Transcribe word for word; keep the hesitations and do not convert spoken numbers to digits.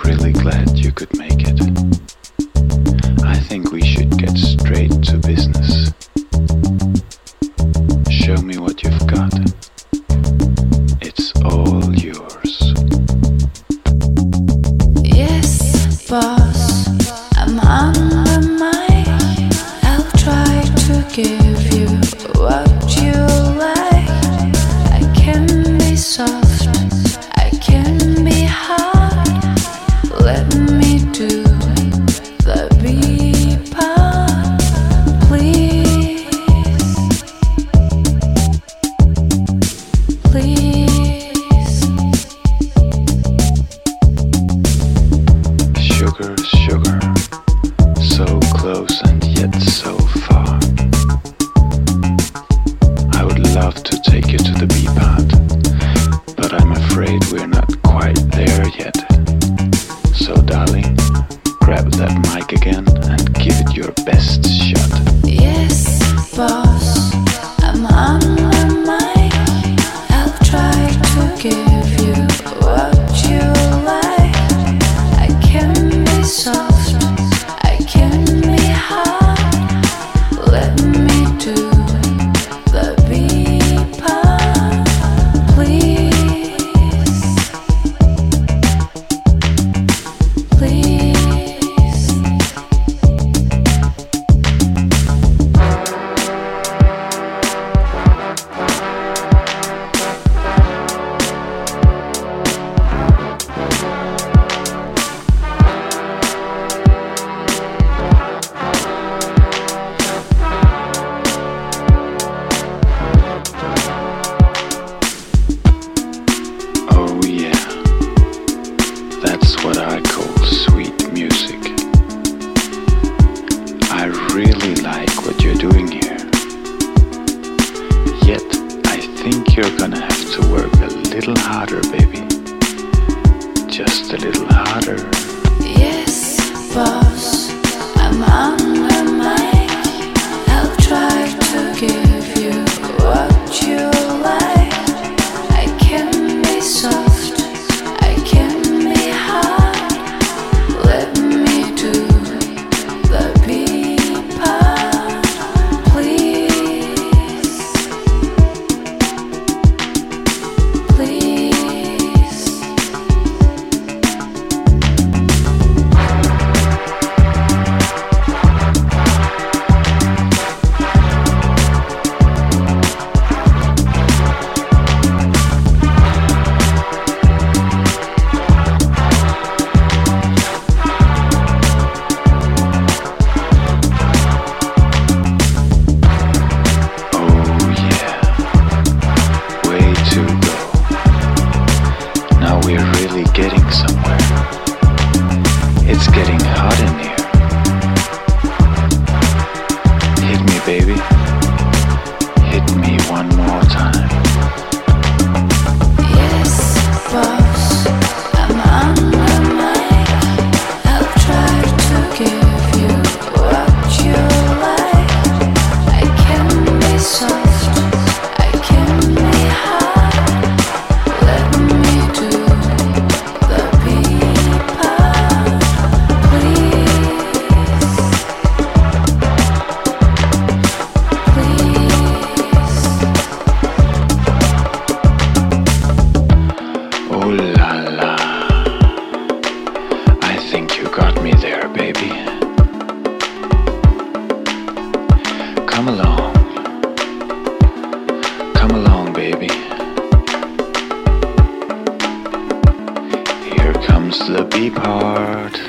really glad you could make it. I think we should get straight to business. Show me what you've got. It's all yours. Yes, boss, I'm on the mic. I'll try to give you what you like. I can be soft, I can be hard. Let me do the B part, please, please. Sugar, sugar, so close and yet so far. I would love to take you to the B part, but I'm afraid we're not quite there yet. So darling, grab that mic again and give it your best shot. Yes, boss, I'm on the mic. I'll try to give you what you like. I can be soft, I can be hard. Let me do the B part, please, please. Oh yeah, that's what I call sweet music. I really like what you're doing here. Yet, I think you're gonna have to work a little harder, baby. Just a little harder. Yes, boss, I'm on the mic. I'll try to give you what you like. I can be soft, I can be hard. Let me do the B part, please, please. Oh yeah, way to go. Now we're really getting somewhere. It's getting hot in here. Hit me, baby. Hit me one more time. Yes, boss, I'm on the mic. I'll try to give you what you like. I can be soft, I can be hard. Let me do the B part, please, please. Oh la la. I think you got me there, baby. Come along. Come along, baby. Here comes the B part.